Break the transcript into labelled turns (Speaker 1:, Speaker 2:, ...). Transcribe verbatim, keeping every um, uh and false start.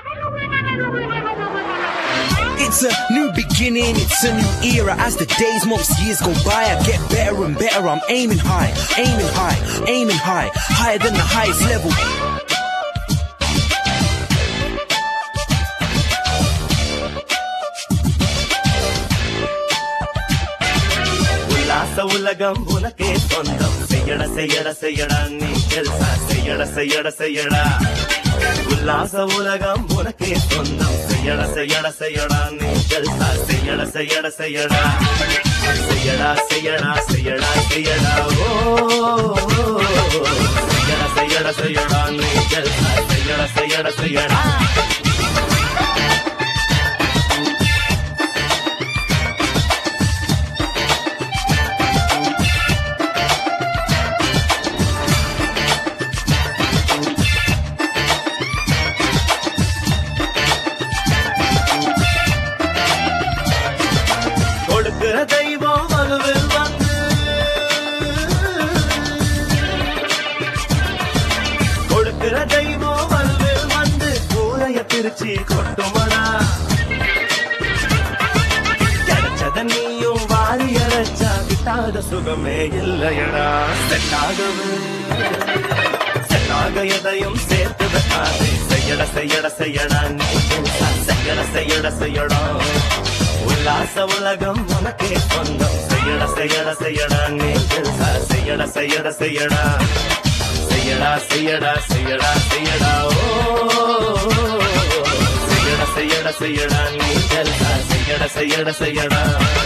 Speaker 1: It's a new beginning, it's a new era. As the days, months, years go by, I get better and better. I'm aiming high, aiming high, aiming high, higher than the highest level.
Speaker 2: உல்லாச உலகம் உனக்கே சொந்தம். செய்யட செய்யட செய்யடா நீ ஜல்சா. செய்யட செய்யட செய்யடா. உல்லாச உலகம் உனக்கே சொந்தம். செய்யட செய்யட செய்யடா நீ ஜல்சா. செய்யட செய்யட செய்யடா. செய்யடா செய்யடா செய்யடா செய்யடா. ஓ செய்யட செய்யட செய்யடா நீ ஜல்சா. செய்யட செய்யட செய்யடா. தெய்வம் வலுவில் வந்து கொடுக்கிற தெய்வம் வலுவில் வந்து கூரைய பிரிச்சு கொட்டுமடா. கிடைச்சத நீயும் வாரி அரைச்சா கிட்டாத சுகமே இல்லையடா. செட்டாகவே செட்டாக எதையும் சேர்த்து வைக்காதே. செய்யட செய்யட செய்யடா நீ செய்யட செய்யட செய்யடா. உல்லாச உலகம் உனக்கே சொந்தம். செய்யட செய்யட செய்யடா நீ ஜல்சா. செய்யட செய்யட செய்யடா. செய்யடா செய்யடா செய்யடா செய்யடா. ஓ செய்யட செய்யட செய்யடா நீ ஜல்சா. செய்யட செய்யட செய்யடா.